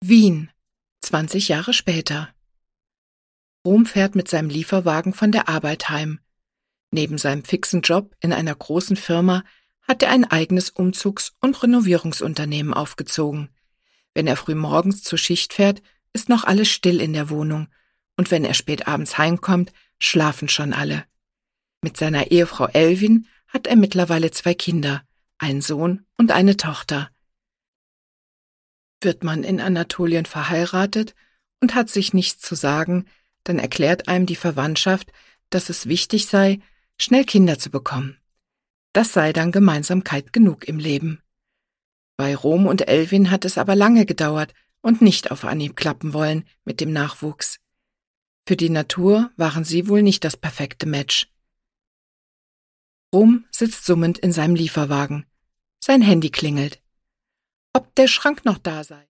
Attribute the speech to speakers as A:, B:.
A: Wien, 20 Jahre später. Rom fährt mit seinem Lieferwagen von der Arbeit heim. Neben seinem fixen Job in einer großen Firma hat er ein eigenes Umzugs- und Renovierungsunternehmen aufgezogen. Wenn er früh morgens zur Schicht fährt, ist noch alles still in der Wohnung. Und wenn er spät abends heimkommt, schlafen schon alle. Mit seiner Ehefrau Elvin hat er mittlerweile 2 Kinder, einen Sohn und eine Tochter. Wird man in Anatolien verheiratet und hat sich nichts zu sagen, dann erklärt einem die Verwandtschaft, dass es wichtig sei, schnell Kinder zu bekommen. Das sei dann Gemeinsamkeit genug im Leben. Bei Rom und Elvin hat es aber lange gedauert und nicht auf Anhieb klappen wollen mit dem Nachwuchs. Für die Natur waren sie wohl nicht das perfekte Match. Rom sitzt summend in seinem Lieferwagen. Sein Handy klingelt. Ob der Schrank noch da sei?